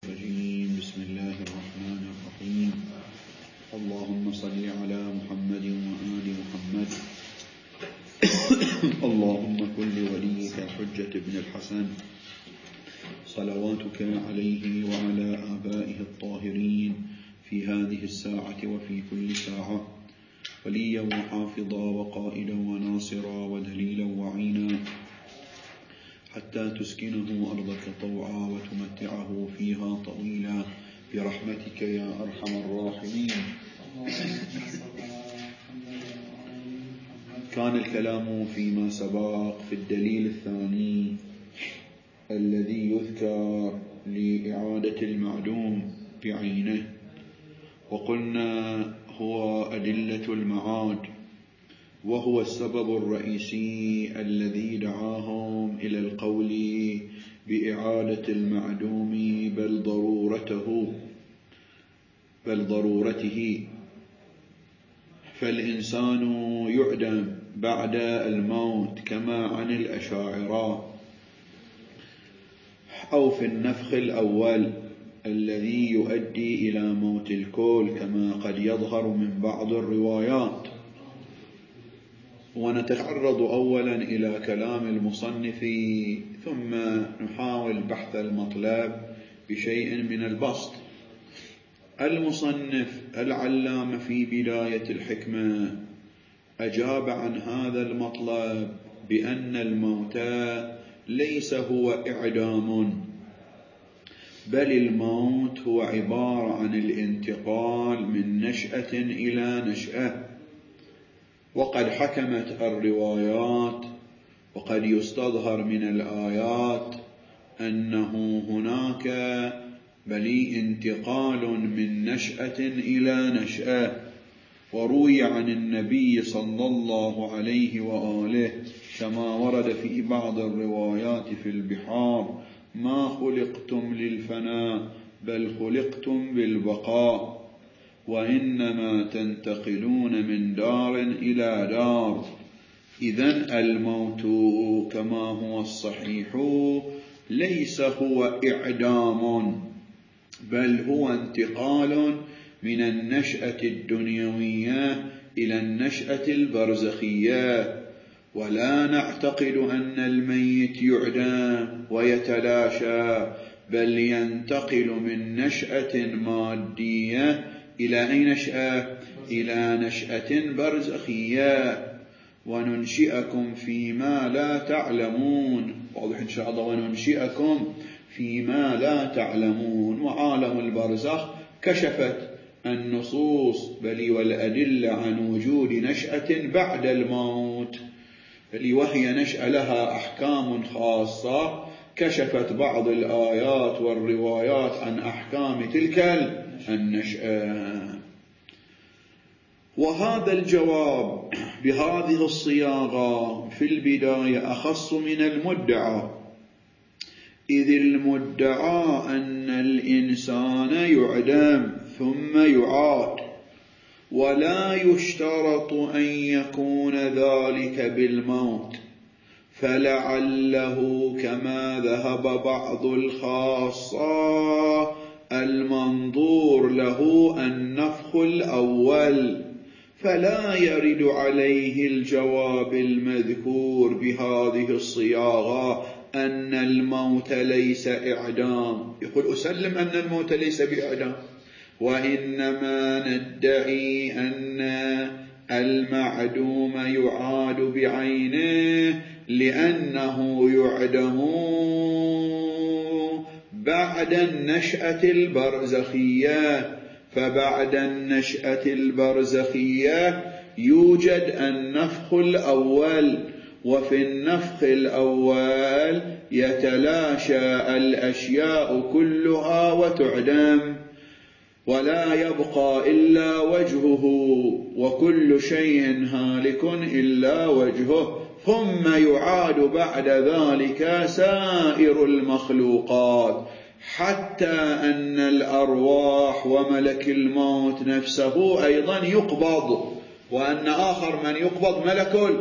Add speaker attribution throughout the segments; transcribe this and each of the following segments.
Speaker 1: بسم الله الرحمن الرحيم. اللهم صل على محمد وآل محمد. اللهم كن لوليك الحجة ابن الحسن صلواتك عليه وعلى آبائه الطاهرين في هذه الساعة وفي كل ساعة وليا وحافظا وقائدا وناصرا ودليلا وعينا حتى تسكنه أرضك طوعا وتمتعه فيها طويلا برحمتك يا أرحم الراحمين. كان الكلام فيما سبق في الدليل الثاني الذي يذكر لإعادة المعدوم بعينه، وقلنا هو أدلة المعاد، وهو السبب الرئيسي الذي دعاهم إلى القول بإعادة المعدوم بل ضرورته. فالإنسان يعدم بعد الموت كما عن الأشاعرة، أو في النفخ الأول الذي يؤدي إلى موت الكل كما قد يظهر من بعض الروايات. ونتعرض أولا إلى كلام المصنف ثم نحاول بحث المطلب بشيء من البسط. المصنف العلامة في بداية الحكمة أجاب عن هذا المطلب بأن الموت ليس هو إعدام، بل الموت هو عبارة عن الانتقال من نشأة إلى نشأة. وقد حكمت الروايات وقد يستظهر من الآيات أنه هناك انتقال من نشأة إلى نشأة. وروي عن النبي صلى الله عليه وآله كما ورد في بعض الروايات في البحار: ما خلقتم للفناء بل خلقتم بالبقاء، وإنما تنتقلون من دار إلى دار. إذن الموت كما هو الصحيح ليس هو إعدام، بل هو انتقال من النشأة الدنيوية إلى النشأة البرزخية. ولا نعتقد أن الميت يعدم ويتلاشى، بل ينتقل من نشأة مادية إلى أي نشأة؟ إلى نشأة برزخية. وننشئكم فيما لا تعلمون، واضح إن شاء الله، وننشئكم فيما لا تعلمون. وعالم البرزخ كشفت النصوص بل والأدلة عن وجود نشأة بعد الموت، بل وهي نشأة لها أحكام خاصة. كشفت بعض الآيات والروايات عن أحكام تلك النشأة. وهذا الجواب بهذه الصياغة في البداية أخص من المدعى، إذ المدعى أن الإنسان يعدم ثم يعاد، ولا يشترط أن يكون ذلك بالموت. فلعله كما ذهب بعض الخاصة المنظور له النفخ الأول، فلا يرد عليه الجواب المذكور بهذه الصياغة أن الموت ليس إعدام. يقول أسلم أن الموت ليس بإعدام، وإنما ندعي أن المعدوم يعاد بعينه لأنه يعدم بعد النشأة البرزخية. فبعد النشأة البرزخية يوجد النفخ الأول، وفي النفخ الأول يتلاشى الأشياء كلها وتعدم، ولا يبقى إلا وجهه، وكل شيء هالك إلا وجهه. ثم يعاد بعد ذلك سائر المخلوقات، حتى أن الأرواح وملك الموت نفسه أيضا يقبض، وأن آخر من يقبض ملك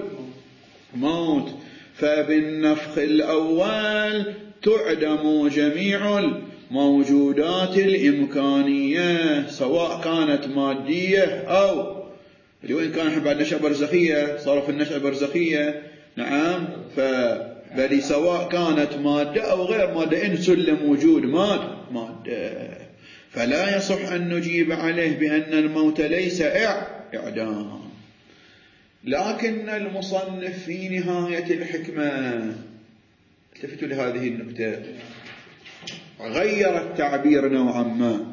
Speaker 1: الموت. فبالنفخ الأول تعدم جميع موجودات الإمكانية سواء كانت مادية أو وإن كان احنا بعد نشأة برزخية صار في النشأة البرزخية نعم بل سواء كانت مادة أو غير مادة إن سلم وجود مادة فلا يصح أن نجيب عليه بأن الموت ليس إعدام. لكن المصنف في نهاية الحكمة التفتوا لهذه النكتة غير التعبير نوعا ما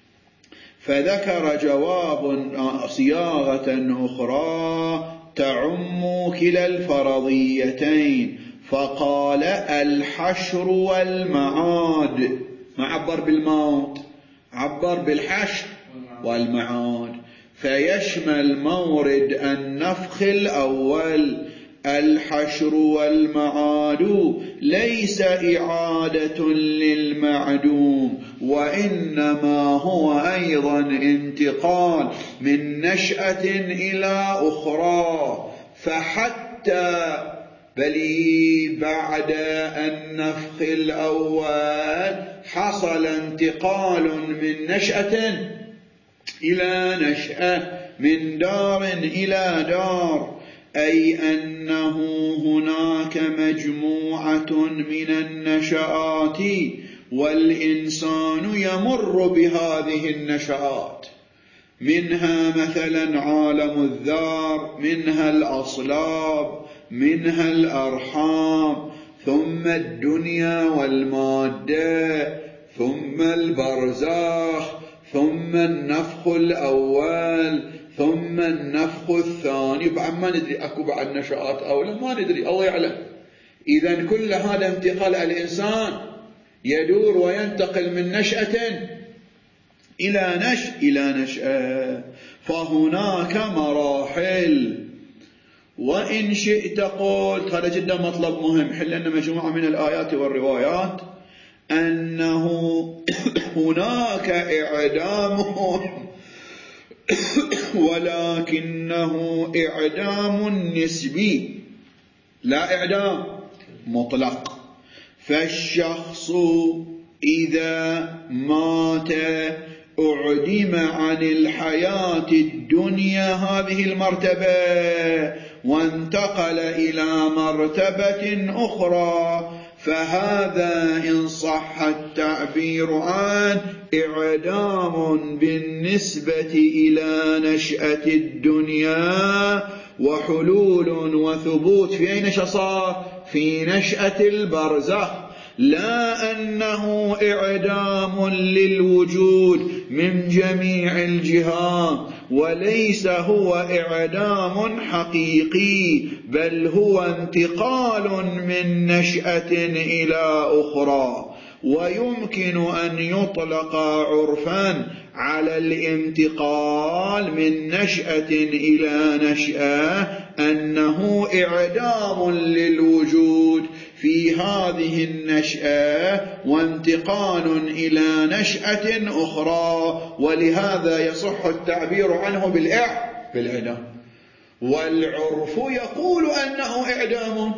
Speaker 1: فذكر جواب صياغة أخرى تعم كلا الفرضيتين فقال الحشر والمعاد، ما عبر بالموت عبر بالحشر والمعاد، فيشمل مورد النفخ الأول. الحشر والمعاد ليس إعادة للمعدوم وإنما هو أيضا انتقال من نشأة إلى أخرى، فحتى بل بعد النفخ الأول حصل انتقال من نشأة إلى نشأة، من دار إلى دار، أي أنه هناك مجموعة من النشآت والإنسان يمر بهذه النشآت، منها مثلا عالم الذار، منها الأصلاب، منها الأرحام، ثم الدنيا والمادة، ثم البرزخ، ثم النفخ الأول، ثم النفخ الثاني. بعد ما ندري أكو بعد نشآت أو لا، ما ندري، الله يعلم. إذن كل هذا انتقال الإنسان يدور وينتقل من نشأة إلى نشأة، فهناك مراحل. وإن شئت قلت، هذا جدا مطلب مهم، حل أن مجموعة من الآيات والروايات أنه هناك إعدام ولكنه إعدام نسبي لا إعدام مطلق. فالشخص إذا مات أعدم عن الحياة الدنيا هذه المرتبة وانتقل إلى مرتبة أخرى، فهذا إن صح التعبير عن إعدام بالنسبة إلى نشأة الدنيا وحلول وثبوت في أي نشأة صار؟ في نشأة البرزخ، لا أنه إعدام للوجود من جميع الجهات، وليس هو إعدام حقيقي، بل هو انتقال من نشأة إلى أخرى. ويمكن أن يطلق عرفا على الانتقال من نشأة إلى نشأة أنه إعدام للوجود في هذه النشأة وانتقال إلى نشأة أخرى، ولهذا يصح التعبير عنه بالإعدام. والعرف يقول أنه إعدام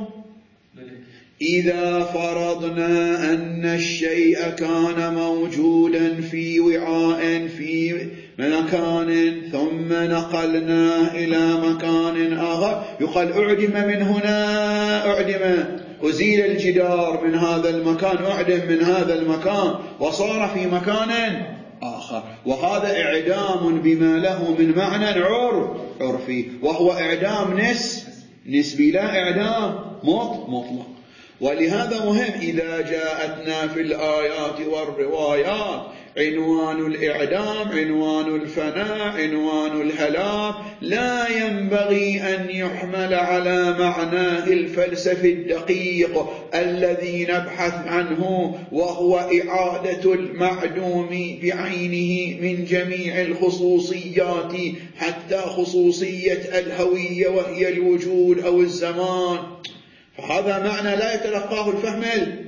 Speaker 1: إذا فرضنا أن الشيء كان موجودا في وعاء في مكان ثم نقلناه إلى مكان آخر، يقال أعدم من هنا، أعدم، أزيل الجدار من هذا المكان، أعدم من هذا المكان وصار في مكان آخر، وهذا إعدام بما له من معنى عرفي، وهو إعدام نسبي لا إعدام مطلق. ولهذا مهم إذا جاءتنا في الآيات والروايات عنوان الإعدام، عنوان الفناء، عنوان الهلاك، لا ينبغي أن يحمل على معناه الفلسفي الدقيق الذي نبحث عنه، وهو إعادة المعدوم بعينه من جميع الخصوصيات حتى خصوصية الهوية وهي الوجود أو الزمان. فهذا معنى لا يتلقاه الفهم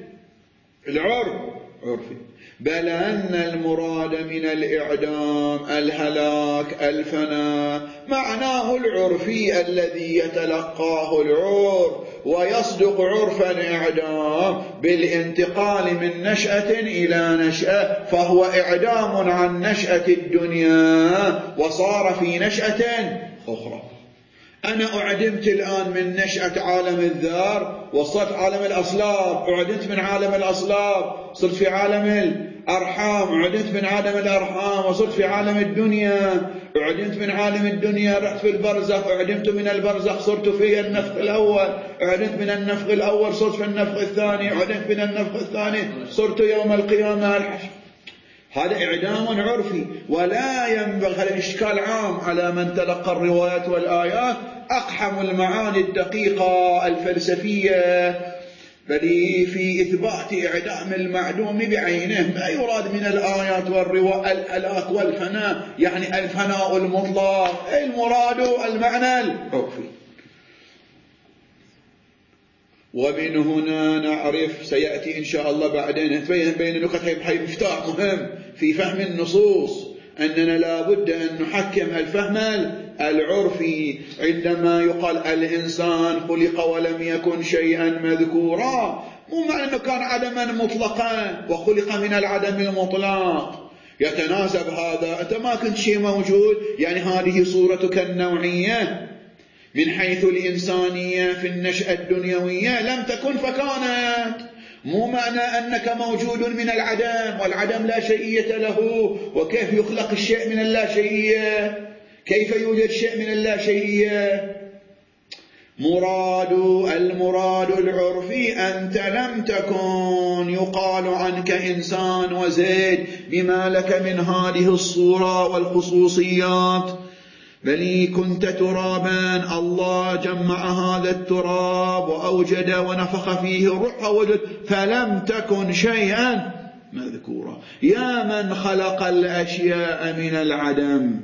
Speaker 1: العرفي، بل أن المراد من الإعدام الهلاك الفناء معناه العرفي الذي يتلقاه العرف ويصدق عرفا إعدام. الإعدام بالانتقال من نشأة إلى نشأة، فهو إعدام عن نشأة الدنيا وصار في نشأة أخرى. أنا أعدمت الآن من نشأة عالم الذر وصلت عالم الأصلاب، أعدمت من عالم الأصلاب صرت في عالم الأرحام، أعدمت من عالم الأرحام وصرت في عالم الدنيا، أعدمت من عالم الدنيا رحت في البرزخ، أعدمت من البرزخ صرت في النفخ الأول، أعدمت من النفخ الأول صرت في النفخ الثاني، أعدمت من النفخ الثاني صرت يوم القيامة الحشر. هذا إعدام عرفي، ولا ينبغي، هذا إشكال عام على من تلقى الروايات والآيات، أقحم المعاني الدقيقة الفلسفية بل في إثبات إعدام المعدوم بعينه. ما يراد من الآيات والروايات الهلاك والفناء، يعني الفناء المطلق، المراد المعنى العرفي. ومن هنا نعرف، سيأتي إن شاء الله بعدين تبين بين نقط، هي مفتاح مهم في فهم النصوص، أننا لا بد أن نحكم الفهم العرفي. عندما يقال الإنسان خلق ولم يكن شيئا مذكورا، مو معنى أنه كان عدما مطلقا وخلق من العدم المطلق، يتناسب هذا، أنت ما كنت شيء موجود، يعني هذه صورتك النوعية من حيث الإنسانية في النشأة الدنيوية لم تكن فكانت. مو معنى أنك موجود من العدم، والعدم لا شيئية له، وكيف يخلق الشيء من اللا شيئية، كيف يوجد شيء من اللا شيئية. المراد العرفي أنت لم تكن يقال عنك إنسان وزيد بما لك من هذه الصورة والخصوصيات، بل كنت ترابا، الله جمع هذا التراب وأوجد ونفخ فيه الروح ووجد، فلم تكن شيئا مذكورا. يا من خلق الأشياء من العدم،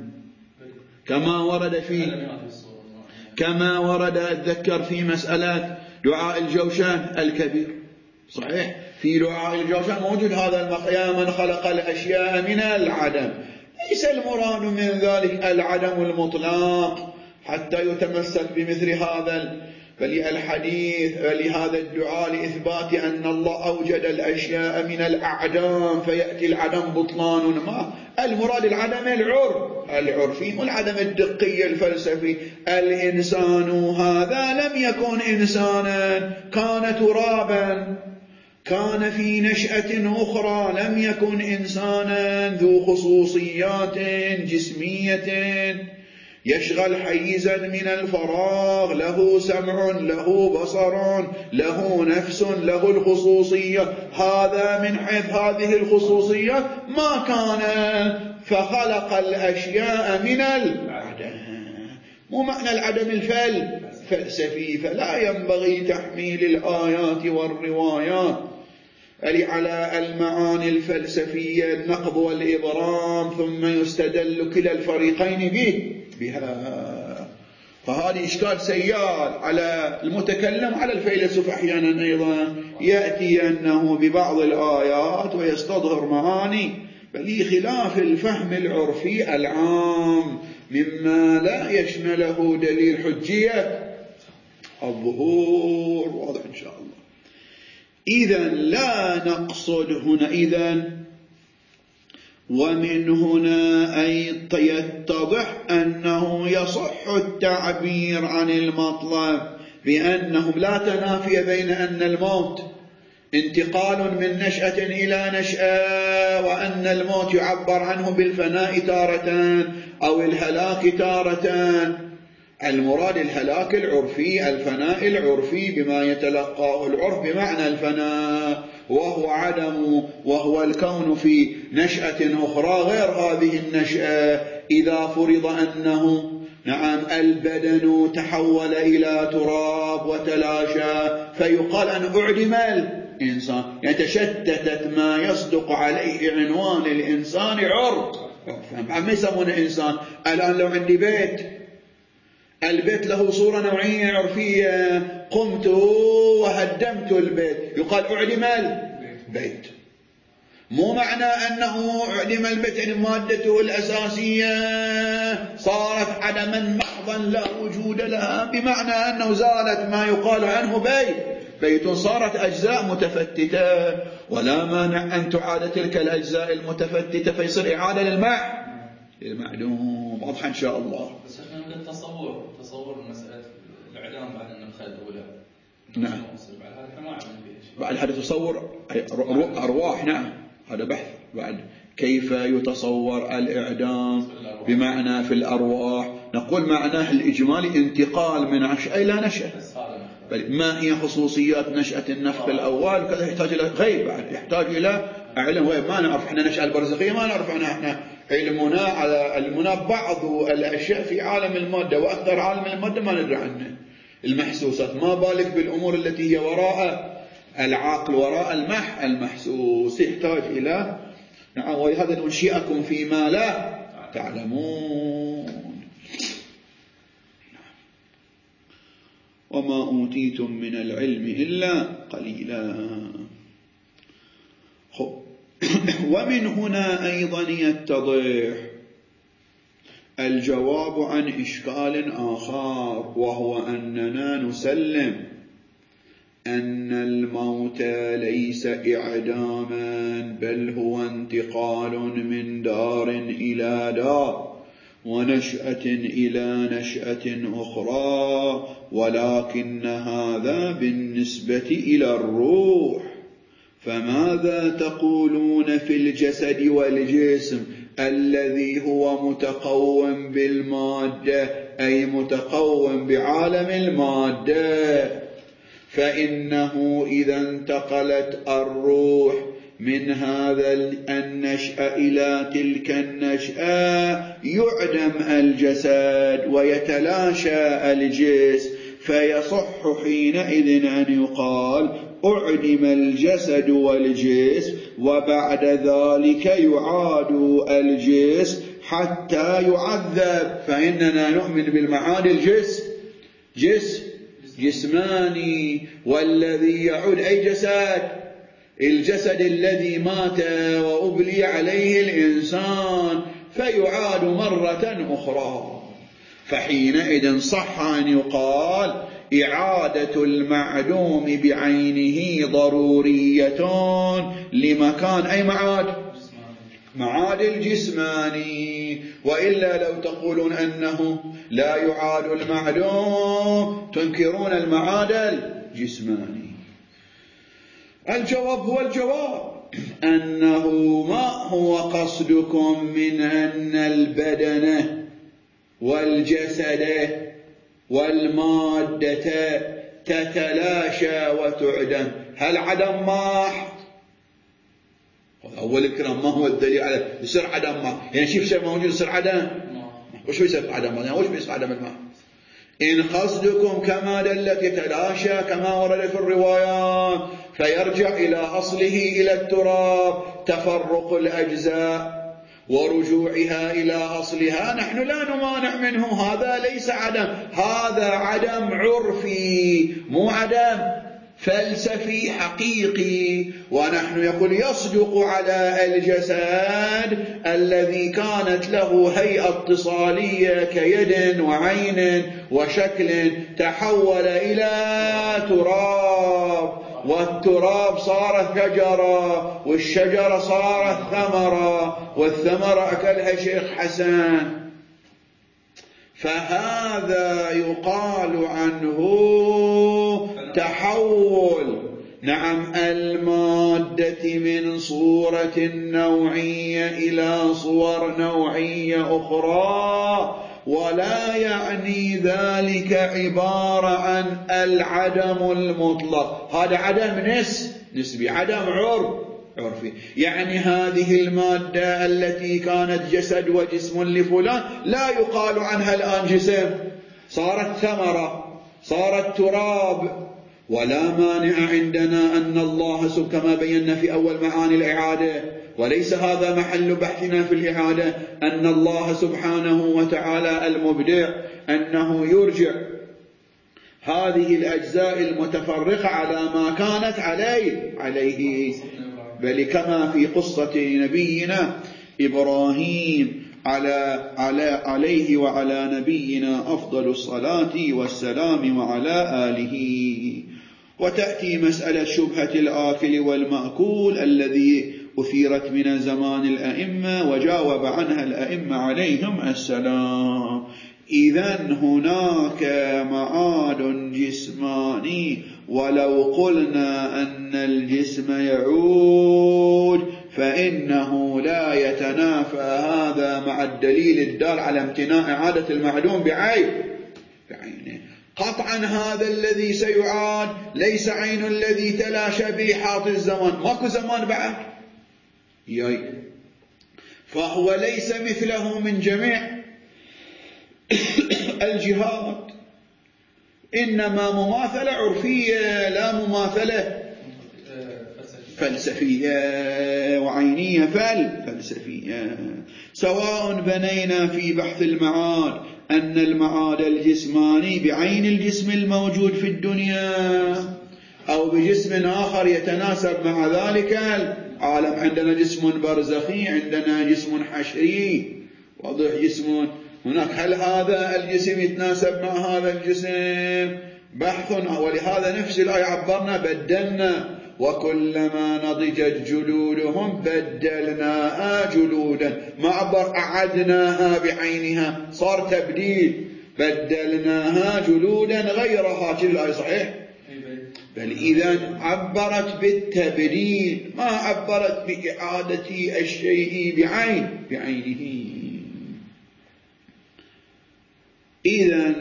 Speaker 1: كما ورد أتذكر في مسألة دعاء الجوشان الكبير، صحيح في دعاء الجوشان موجود هذا يا من خلق الأشياء من العدم. ليس المراد من ذلك العدم المطلق حتى يتمسك بمثل هذا الحديث ولهذا الدعاء لإثبات أن الله أوجد الأشياء من الأعدام فيأتي العدم بطلان. ما المراد العدم العرفي والعدم الدقي الفلسفي. الإنسان هذا لم يكن إنسانا، كان ترابا، كان في نشأة أخرى، لم يكن إنسانا ذو خصوصيات جسمية يشغل حيزا من الفراغ، له سمع، له بصر، له نفس، له الخصوصية. هذا من حيث هذه الخصوصيات ما كان، فخلق الأشياء من العدم. مو معنى العدم الفلسفي، فلا ينبغي تحميل الآيات والروايات على المعاني الفلسفية النقض والإبرام ثم يستدل كلا الفريقين بها. فهذا إشكال سيال على المتكلم، على الفيلسوف أحيانا أيضا يأتي أنه ببعض الآيات ويستظهر معاني بل خلاف الفهم العرفي العام مما لا يشمله دليل حجية الظهور. واضح إن شاء الله. إذن لا نقصد هنا ومن هنا أي يتضح أنه يصح التعبير عن المطلب بأنه لا تنافي بين أن الموت انتقال من نشأة إلى نشأة، وأن الموت يعبر عنه بالفناء تارة أو الهلاك تارة. المراد الهلاك العرفي، الفناء العرفي بما يتلقاه العرف بمعنى الفناء، وهو عدم، وهو الكون في نشأة أخرى غير هذه النشأة. إذا فرض أنه البدن تحول إلى تراب وتلاشى فيقال أن أعدم الإنسان، يعني تشتتت ما يصدق عليه عنوان الإنسان عرق. ما يسمونه إنسان. الآن لو عندي البيت له صورة نوعية عرفية، قمت وهدمت البيت يقال أعدم البيت. مو معنى أنه أعدم البيت يعني مادته الأساسية صارت عدما محضا لا وجود لها، بمعنى أنه زالت ما يقال عنه بيت، بيت صارت أجزاء متفتتة، ولا مانع أن تعاد تلك الأجزاء المتفتتة فيصير إعادة للمعلوم. واضح إن شاء الله.
Speaker 2: بس احنا نقول تصور مسألة الإعلام بعد النفخة الأولى.
Speaker 1: نعم. بعد هذا تصور أرواح. نعم، هذا بحث بعد كيف يتصور الإعدام بمعنى في الأرواح. نقول معناه الإجمالي انتقال من نشأة إلى نشأة. ما هي خصوصيات نشأة النفخ الأول؟ كذا يحتاج إلى غيب، بعد يحتاج إلى علم غيب. ما نعرف احنا نشأة البرزخية، ما نعرف احنا علمنا على علمنا بعض الأشياء في عالم المادة، وأكثر عالم المادة ما ندري عنه، المحسوسات، ما بالك بالأمور التي هي وراء العقل، وراء المحسوس، يحتاج إلى نعم. ولهذا ننشئكم فيما لا تعلمون. وما أوتيتم من العلم إلا قليلا. ومن هنا أيضا يتضح الجواب عن إشكال آخر، وهو أننا نسلم أن الموت ليس إعداما، بل هو انتقال من دار إلى دار، ونشأة إلى نشأة أخرى، ولكن هذا بالنسبة إلى الروح. فماذا تقولون في الجسد والجسم الذي هو متقوم بالمادة، أي متقوم بعالم المادة؟ فإنه إذا انتقلت الروح من هذا النشأة إلى تلك النشأة يعدم الجسد ويتلاشى الجسم، فيصح حينئذ أن يقال أعدم الجسد والجسم، وبعد ذلك يعاد الجسم حتى يعذب. فإننا نؤمن بالمعاد الجسم جسماني، والذي يعود أي جسد؟ الجسد الذي مات وأبلي عليه الإنسان، فيعاد مرة أخرى. فحينئذ صح أن يقال إعادة المعدوم بعينه ضرورية لمكان أي معاد الجسماني. وإلا لو تقولون أنه لا يعاد المعدوم تنكرون المعاد الجسماني. الجواب هو الجواب، أنه ما هو قصدكم من أن البدن والجسد والمادة تتلاشى وتعدم؟ هل عدم ماح؟ أول الكلام، ما هو الدليل على يصير عدم ماح؟ يعني شيء موجود يصير عدم؟ وش بيصير عدم؟ يعني وش بيصير عدم الماء؟ إن قصدكم كما دلت يتلاشى كما ورد في الروايات، فيرجع إلى أصله إلى التراب، تفرق الأجزاء ورجوعها إلى أصلها، نحن لا نمانع منه، هذا ليس عدم، هذا عدم عرفي، مو عدم فلسفي حقيقي. ونحن يقول يصدق على الجسد الذي كانت له هيئة اتصالية كيد وعين وشكل، تحول إلى تراب، والتراب صار شجرة، والشجرة صارت ثمرة، والثمرة أكلها شيخ حسن. فهذا يقال عنه تحول نعم المادة من صورة نوعية إلى صور نوعية أخرى، ولا يعني ذلك عبارة عن العدم المطلق. هذا عدم نسبي، عدم عرفي. يعني هذه المادة التي كانت جسد وجسم لفلان لا يقال عنها الآن جسم، صارت ثمرة، صارت تراب. ولا مانع عندنا أن الله كما بينا في أول معاني الإعادة، وليس هذا محل بحثنا في الإعادة، أن الله سبحانه وتعالى المبدع أنه يرجع هذه الأجزاء المتفرقة على ما كانت عليه، بل كما في قصة نبينا إبراهيم عليه وعلى نبينا أفضل الصلاة والسلام وعلى آله. وتأتي مسألة شبهة الآكل والمأكول الذي أثيرت من زمان الأئمة وجاوب عنها الأئمة عليهم السلام. إذن هناك معاد جسماني، ولو قلنا أن الجسم يعود فإنه لا يتنافى هذا مع الدليل الدال على امتناع إعادة المعدوم بعينه. قطعا هذا الذي سيعاد ليس عين الذي تلاشى بإحاط الزمان، ماكو زمان بعد، فهو ليس مثله من جميع الجهات، إنما مماثلة عرفية لا مماثلة فلسفية وعينية فلسفية. سواء بنينا في بحث المعاد أن المعاد الجسماني بعين الجسم الموجود في الدنيا أو بجسم آخر يتناسب مع ذلك العالم، عندنا جسم برزخي، عندنا جسم حشري، واضح جسم هناك، هل هذا الجسم يتناسب مع هذا الجسم؟ بحث. ولهذا نفس الآية عبرنا بدلنا، وكلما نضجت جلودهم بدلناها جلودا، ما عبر أعدناها بعينها، صار تبديل، بدلناها جلودا غيرها. كل الآية صحيح؟ بل إذا عبرت بالتبديل، ما عبرت بإعادة الشيء بعينه. إذن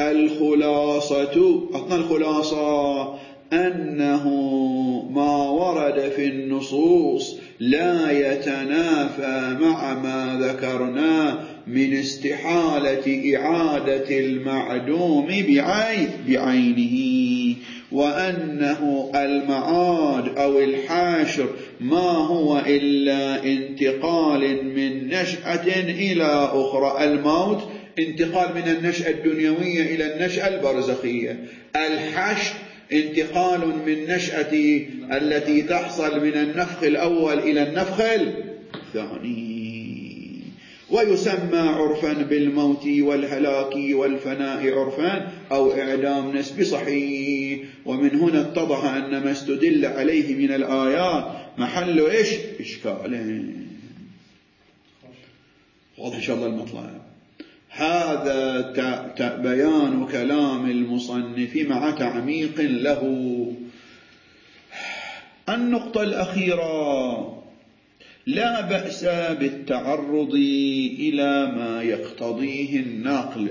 Speaker 1: الخلاصة أنه ما ورد في النصوص لا يتنافى مع ما ذكرنا من استحالة إعادة المعدوم بعينه، وأنه المعاد أو الحاشر ما هو إلا انتقال من نشأة إلى أخرى. الموت انتقال من النشأة الدنيوية إلى النشأة البرزخية، الحشر انتقال من نشأة التي تحصل من النفخ الأول إلى النفخ الثاني. ويسمى عرفا بالموت والهلاك والفناء عرفا أو إعدام نسبي صحيح. ومن هنا اتضح أن ما استدل عليه من الآيات محل إشكال. واضح إن شاء الله المطلب. هذا بيان كلام المصنف مع تعميق له. النقطة الأخيرة، لا بأس بالتعرض إلى ما يقتضيه النقل.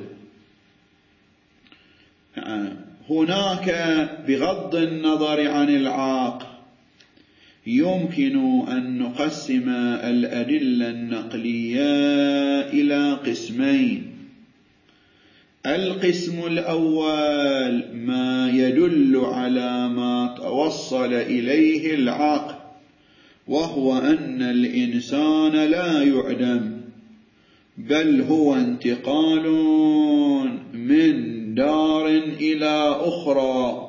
Speaker 1: هناك بغض النظر عن العاقل يمكن أن نقسم الأدلة النقلية إلى قسمين. القسم الأول ما يدل على ما توصل إليه العقل، وهو أن الإنسان لا يعدم، بل هو انتقال من دار إلى أخرى.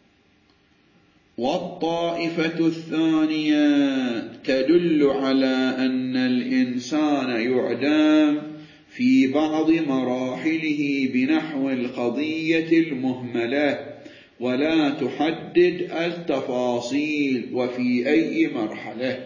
Speaker 1: والطائفة الثانية تدل على أن الإنسان يعدم في بعض مراحله بنحو القضية المهملة، ولا تحدد التفاصيل وفي أي مرحلة.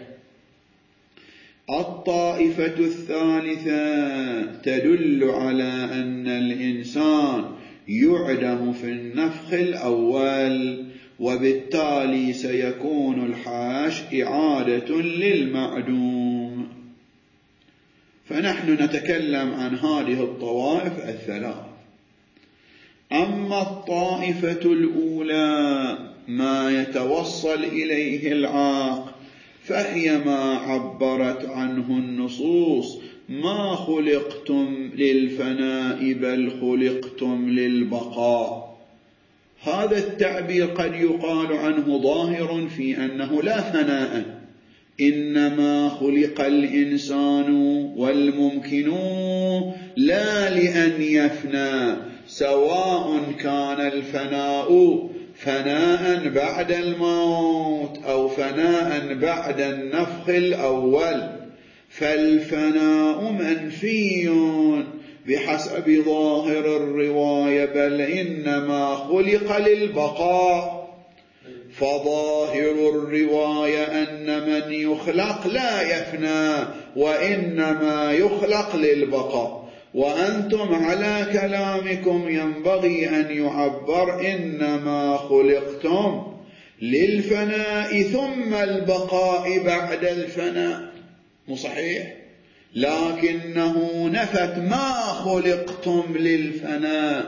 Speaker 1: الطائفة الثالثة تدل على أن الإنسان يعدم في النفخ الأول، وبالتالي سيكون الحاش إعادة للمعدوم. فنحن نتكلم عن هذه الطوائف الثلاث. أما الطائفة الأولى ما يتوصل إليه العاقل، فهي ما عبرت عنه النصوص: ما خلقتم للفناء بل خلقتم للبقاء. هذا التعبير قد يقال عنه ظاهر في أنه لا فناء، إنما خلق الإنسان والممكن لا لأن يفنى، سواء كان الفناء فناء بعد الموت أو فناء بعد النفخ الأول، فالفناء منفي بحسب ظاهر الرواية، بل إنما خلق للبقاء. فظاهر الرواية أن من يخلق لا يفنى وإنما يخلق للبقاء. وأنتم على كلامكم ينبغي أن يعبر إنما خلقتم للفناء ثم البقاء بعد الفناء، مو صحيح؟ لكنه نفت ما خلقتم للفناء،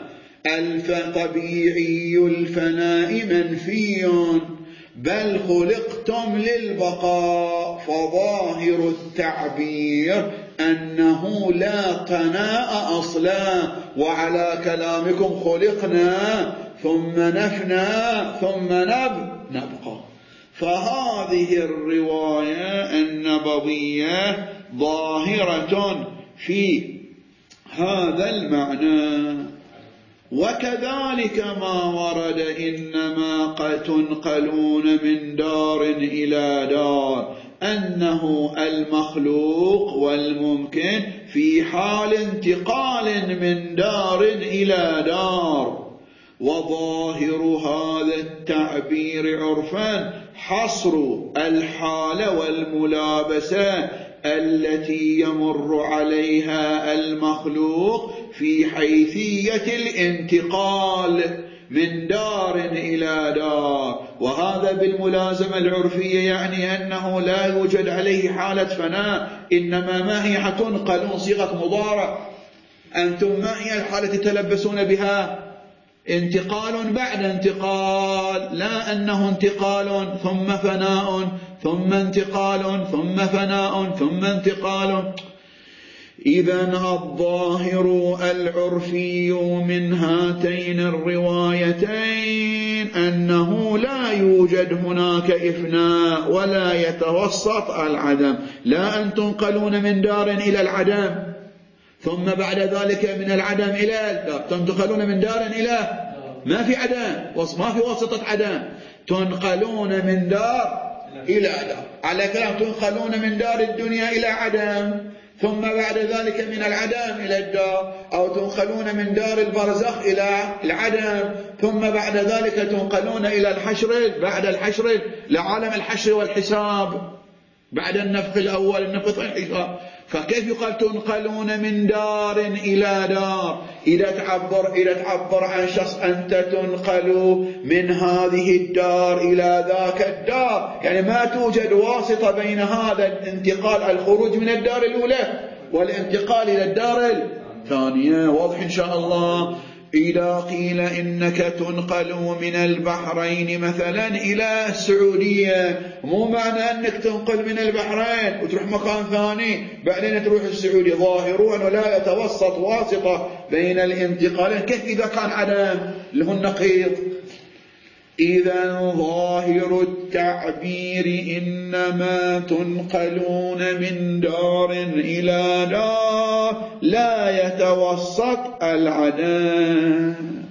Speaker 1: طبيعي الفناء منفي، بل خلقتم للبقاء. فظاهر التعبير أنه لا فناء أصلا، وعلى كلامكم خلقنا ثم نفنى ثم نبقى. فهذه الرواية النبوية ظاهرة في هذا المعنى. وكذلك ما ورد إنما تنقلون من دار إلى دار، أنه المخلوق والممكن في حال انتقال من دار إلى دار. وظاهر هذا التعبير عرفا حصر الحال والملابسة التي يمر عليها المخلوق في حيثية الانتقال من دار إلى دار. وهذا بالملازمة العرفية يعني أنه لا يوجد عليه حالة فناء، إنما ما هي حتنقلون صيغة مضارع. أنتم ما هي الحالة تلبسون بها؟ انتقال بعد انتقال، لا أنه انتقال ثم فناء ثم انتقال ثم فناء ثم انتقال. إذن الظاهر العرفي من هاتين الروايتين أنه لا يوجد هناك إفناء ولا يتوسط العدم، لا أن تنقلون من دار إلى العدم ثم بعد ذلك من العدم إلى الدار، تنتقلون من دار إلى ما في عدم، ما في واسطة عدم، تنقلون من دار إلى دار. على كلام تنقلون من دار الدنيا إلى عدم ثم بعد ذلك من العدم إلى الدار، أو تنقلون من دار البرزخ إلى العدم ثم بعد ذلك تنقلون إلى الحشر، بعد الحشر لعالم الحشر والحساب، بعد النفخ الأول النفخ الحساب. فكيف يقال تنقلون من دار إلى دار؟ إذا تعبر عن شخص أنت تنقل من هذه الدار إلى ذاك الدار، يعني ما توجد واسطة بين هذا الانتقال، الخروج من الدار الأولى والانتقال إلى الدار الثانية. واضح إن شاء الله؟ إذا قيل إنك تنقل من البحرين مثلا إلى السعودية، مو معنى أنك تنقل من البحرين وتروح مكان ثاني بعدين تروح السعودية، ظاهرون ولا يتوسط واسطة بين الانتقالين. كيف إذا كان عدم له النقيض؟ إذا ظاهر التعبير إنما تنقلون من دار إلى دار لا يتوسط العدم.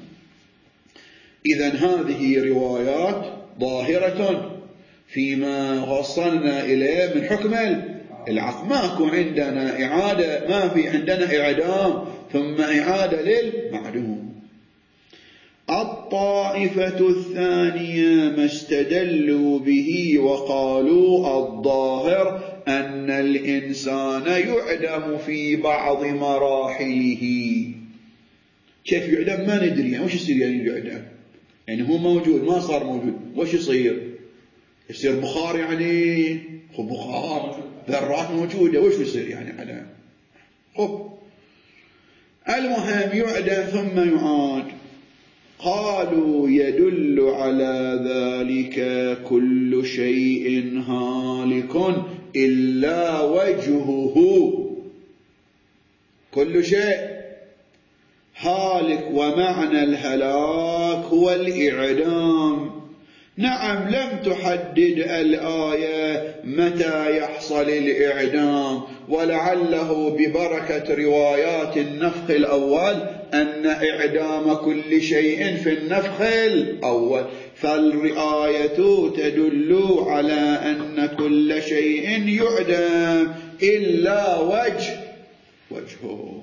Speaker 1: إذا هذه روايات ظاهرة فيما وصلنا إليه من حكم العقل. ماكو عندنا إعادة، ما في عندنا إعدام ثم إعادة للمعدوم. الطائفة الثانية ما استدلوا به وقالوا الظاهر أن الإنسان يعدم في بعض مراحله. كيف يعدم ما ندري، يعني وش يصير يعني يعدم؟ يعني هو موجود ما صار موجود، وش يصير؟ يصير بخار، يعني خب بخار، ذرات موجودة، وش يصير يعني عدم؟ خب المهم يعدم ثم يعاد. قالوا يدل على ذلك كل شيء هالك إلا وجهه. كل شيء هالك، ومعنى الهلاك هو الإعدام. نعم لم تحدد الآية متى يحصل الإعدام، ولعله ببركة روايات النفخ الأول أن إعدام كل شيء في النفخ الأول، فالآية تدل على أن كل شيء يعدم إلا وجهه.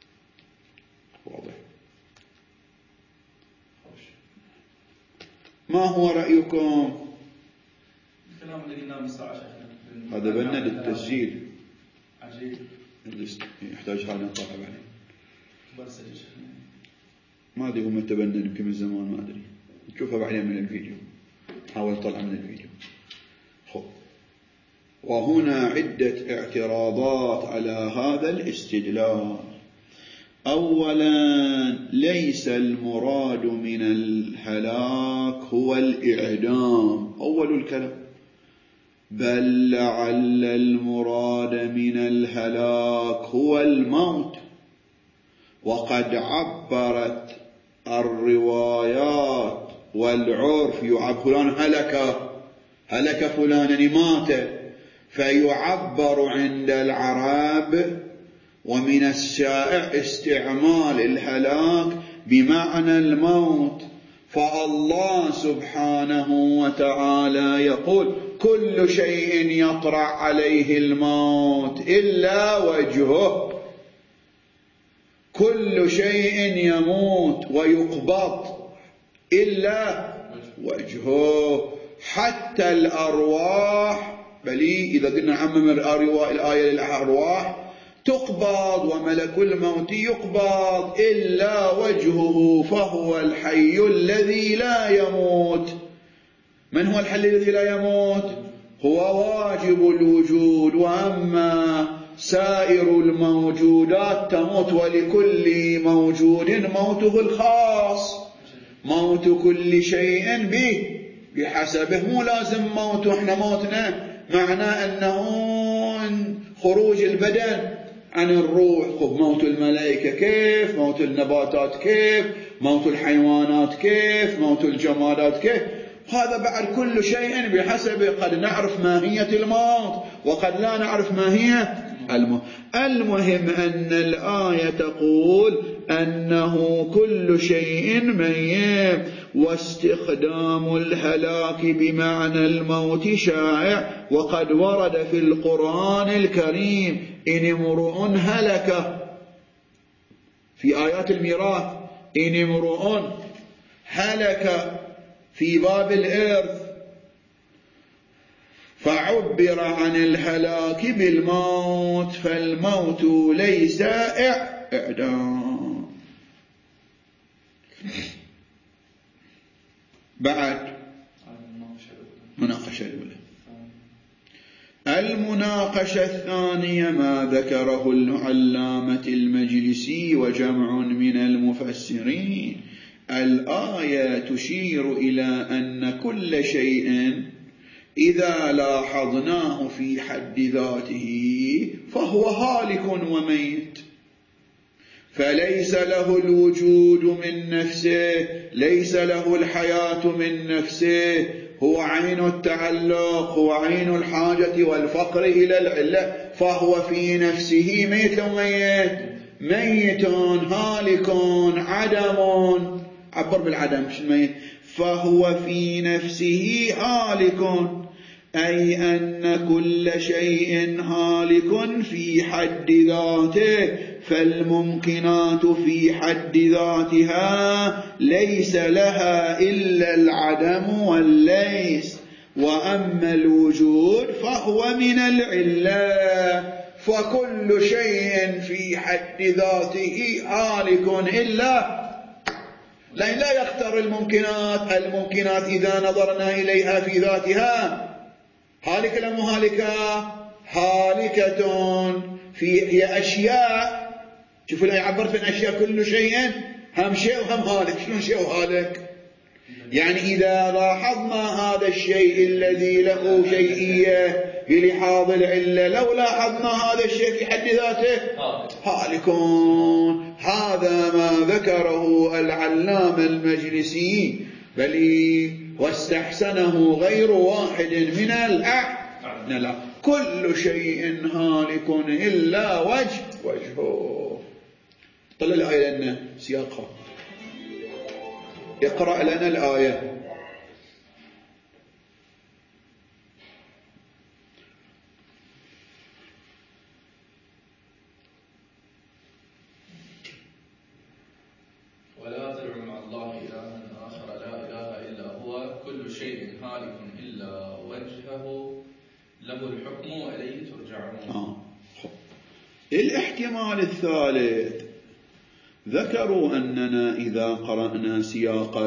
Speaker 1: واضح؟ ما هو رأيكم؟
Speaker 2: الكلام اللي قلناه من ساعة شيخنا
Speaker 1: هذا بنا للتسجيل
Speaker 2: عجيب
Speaker 1: يحتاج حال نطاقب عليه
Speaker 2: برسل شيخنا
Speaker 1: ما أدري هم تبنى يمكن من زمان ما أدري نشوفها بعدين من الفيديو حاول طلع من الفيديو. خب وهنا عدة اعتراضات على هذا الاستدلال. أولا ليس المراد من الهلاك هو الإعدام أول الكلام، بل لعل المراد من الهلاك هو الموت. وقد عبرت الروايات والعرف فلان هلك فلان مات، فيعبر عند العرب ومن الشائع استعمال الهلاك بمعنى الموت. فالله سبحانه وتعالى يقول كل شيء يطرأ عليه الموت إلا وجهه، كل شيء يموت ويقبض إلا وجهه، حتى الأرواح. بل إذا قلنا عمم الآية للأرواح تقبض وملك الموت يقبض إلا وجهه فهو الحي الذي لا يموت. من هو الحي الذي لا يموت؟ هو واجب الوجود، وأما سائر الموجودات تموت، ولكل موجود موته الخاص. موت كل شيء به بحسبه، مو لازم موت احنا موتنا معناه أنه خروج البدن عن الروح. خب موت الملائكة كيف؟ موت النباتات كيف؟ موت الحيوانات كيف؟ موت الجمادات كيف؟ هذا بعد كل شيء بحسبه. قد نعرف ماهية الموت وقد لا نعرف ماهية الموت. المهم أن الآية تقول أنه كل شيء ميت، واستخدام الهلاك بمعنى الموت شائع، وقد ورد في القرآن الكريم إن امرؤ هلك في آيات الميراث، إن امرؤ هلك في باب الإرث، فعبر عن الهلاك بالموت، فالموت ليس إعدام. بعد مناقشة الأولى. المناقشة الثانية ما ذكره العلامة المجلسي وجمع من المفسرين. الآية تشير إلى أن كل شيء إذا لاحظناه في حد ذاته فهو هالك وميت، فليس له الوجود من نفسه، ليس له الحياة من نفسه، هو عين التعلق، هو عين الحاجة والفقر إلى العلة، فهو في نفسه ميت وميت، ميت هالك عدم، عبر بالعدم مش الميت، فهو في نفسه هالك، أي أن كل شيء هالك في حد ذاته، فالممكنات في حد ذاتها ليس لها إلا العدم والليس، وأما الوجود فهو من العلة، فكل شيء في حد ذاته هالك إلا لأن لا يختار الممكنات إذا نظرنا إليها في ذاتها هالكة لا مهالكة؟ هالكة. هي أشياء، شوفوا الآية عبرت عن أشياء كل شيء هم شيء وهم هالك. شلون شيء وهالك؟ يعني إذا لاحظنا هذا الشيء الذي له شيئية بلحاظ العلة، لو لاحظنا هذا الشيء في حد ذاته هالكون. هذا ما ذكره العلامة المجلسي، بل واستحسنه غير واحد من الأعلى. كل شيء هالك إلا وجهه. طلع الآية لنا سياقها، اقرأ لنا الآية.
Speaker 2: ولا تدع مع الله إلها آخر لا إله إلا هو كل
Speaker 1: الاحتمال الثالث ذكروا أننا إذا قرأنا سياق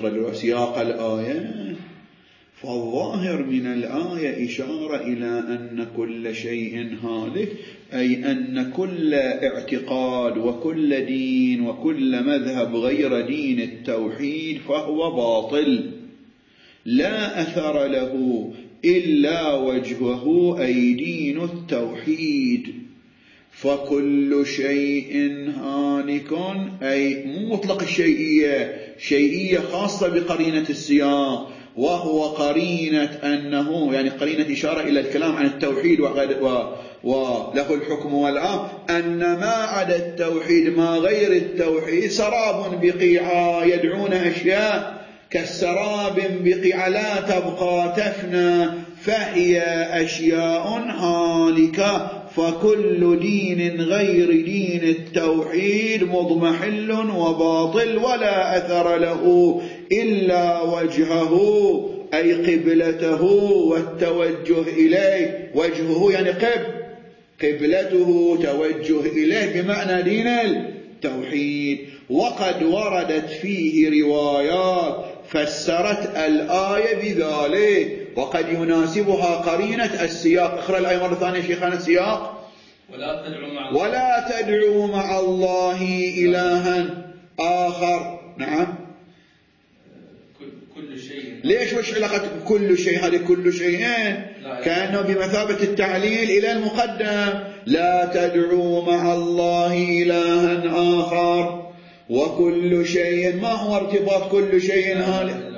Speaker 1: الآية فالظاهر من الآية إشارة إلى أن كل شيء هالك، أي أن كل اعتقاد وكل دين وكل مذهب غير دين التوحيد فهو باطل لا أثر له إلا وجهه، أي دين التوحيد. فكل شيء هالك، أي مو مطلق الشيئية، شيئية خاصة بقرينة السياق، وهو قرينة أنه يعني قرينة إشارة إلى الكلام عن التوحيد وله الحكم والأمر، أن ما عدا التوحيد ما غير التوحيد سراب بقيعة، يدعون أشياء كالسراب بقيعة لا تبقى تفنى، فهي أشياء هالكة. فكل دين غير دين التوحيد مضمحل وباطل ولا أثر له إلا وجهه، أي قبلته والتوجه إليه. وجهه يعني قبلته توجه إليه بمعنى دين التوحيد. وقد وردت فيه روايات فسرت الآية بذلك، وقد يناسبها قرينة السياق. اقرأ الآية مرة ثانية شيخنا السياق. ولا تدعوا مع الله إلها آخر. نعم.
Speaker 2: كل شيء.
Speaker 1: ليش وش علاقة كل شيء؟ هذه كل شيئين كأنه بمثابة التعليل إلى المقدم. لا تدعوا مع الله إلها آخر. وكل شيء، ما هو ارتباط كل شيء هالك؟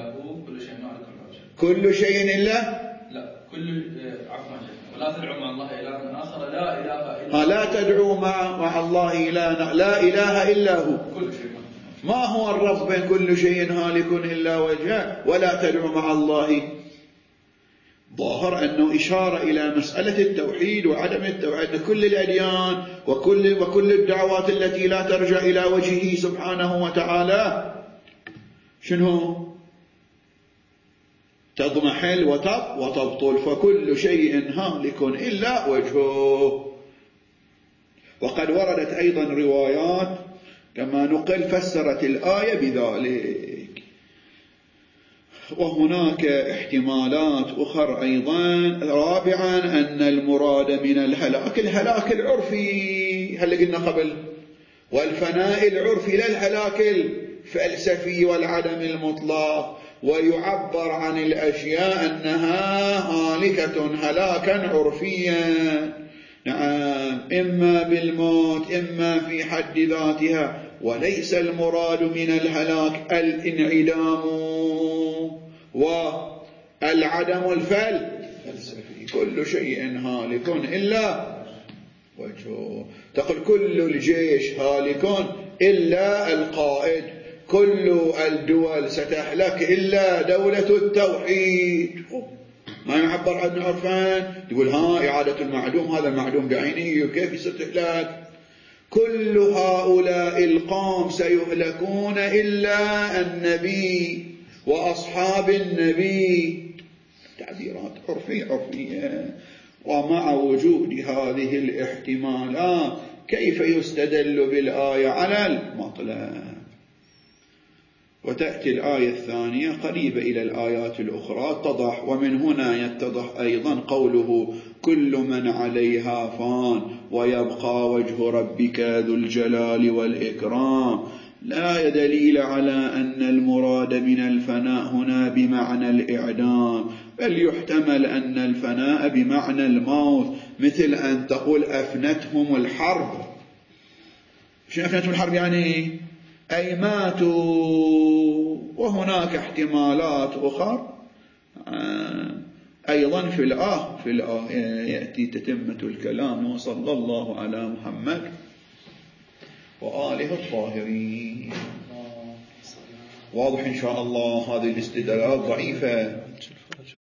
Speaker 1: كل شيء إلا
Speaker 2: لا كل عفوا ولا تدعوا مع الله إلها آخر لا إله إلا
Speaker 1: لا تدعوا مع الله إلها لا إله إلا هو.
Speaker 2: كل شيء.
Speaker 1: ما هو الربط بين كل شيء هالك إلا وجهه ولا تدعوا مع الله؟ ظاهر أنه إشارة إلى مسألة التوحيد وعدم التوحيد. كل الأديان وكل الدعوات التي لا ترجع إلى وجهه سبحانه وتعالى شنو؟ تضمحل وتبطل. فكل شيء هالك إلا وجهه. وقد وردت أيضا روايات كما نقل فسرت الآية بذلك. وهناك احتمالات أخرى أيضا. رابعا أن المراد من الهلاك العرفي، هل قلنا قبل، والفناء العرفي لا الهلاك الفلسفي والعدم المطلق. ويعبر عن الأشياء أنها هالكة هلاكا عرفيا، نعم، إما بالموت إما في حد ذاتها. وليس المراد من الهلاك الانعدام والعدم الفلسفي. كل شيء هالك إلا وجهه. تقول كل الجيش هالك إلا القائد، كل الدول ستهلك إلا دولة التوحيد. ما يعبر عن عرفان تقول إعادة المعدوم، هذا المعدوم بعينه كيف يستهلك؟ كل هؤلاء القوم سيهلكون إلا النبي وأصحاب النبي. تعبيرات عرفية. ومع وجود هذه الاحتمالات كيف يستدل بالآية على المطلب؟ وتأتي الآية الثانية قريبة إلى الآيات الأخرى اتضح. ومن هنا يتضح أيضا قوله كل من عليها فان ويبقى وجه ربك ذو الجلال والإكرام. لا دليل على أن المراد من الفناء هنا بمعنى الإعدام، بل يحتمل أن الفناء بمعنى الموت، مثل أن تقول أفنتهم الحرب. شنو أفنتهم الحرب يعني؟ أي ماتوا. وهناك احتمالات أخرى أيضا في الآية يأتي تتمة الكلام. وصلى الله على محمد وآله الطاهرين. واضح إن شاء الله. هذه الاستدلالات ضعيفة.